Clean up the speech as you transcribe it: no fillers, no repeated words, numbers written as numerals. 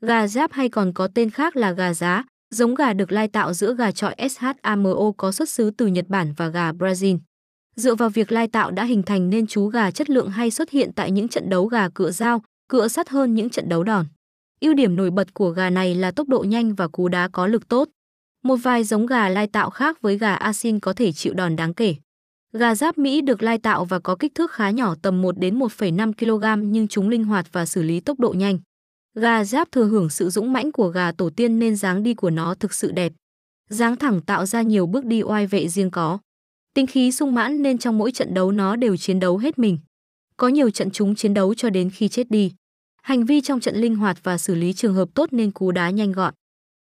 Gà Giáp hay còn có tên khác là gà giá, giống gà được lai tạo giữa gà chọi SHAMO có xuất xứ từ Nhật Bản và gà Brazil. Dựa vào việc lai tạo đã hình thành nên chú gà chất lượng hay xuất hiện tại những trận đấu gà cựa dao, cựa sắt hơn những trận đấu đòn. Ưu điểm nổi bật của gà này là tốc độ nhanh và cú đá có lực tốt. Một vài giống gà lai tạo khác với gà Asin có thể chịu đòn đáng kể. Gà Giáp Mỹ được lai tạo và có kích thước khá nhỏ tầm 1 đến 1,5 kg nhưng chúng linh hoạt và xử lý tốc độ nhanh. Gà Giáp thừa hưởng sự dũng mãnh của gà tổ tiên nên dáng đi của nó thực sự đẹp. Dáng thẳng tạo ra nhiều bước đi oai vệ riêng có. Tính khí sung mãn nên trong mỗi trận đấu nó đều chiến đấu hết mình. Có nhiều trận chúng chiến đấu cho đến khi chết đi. Hành vi trong trận linh hoạt và xử lý trường hợp tốt nên cú đá nhanh gọn.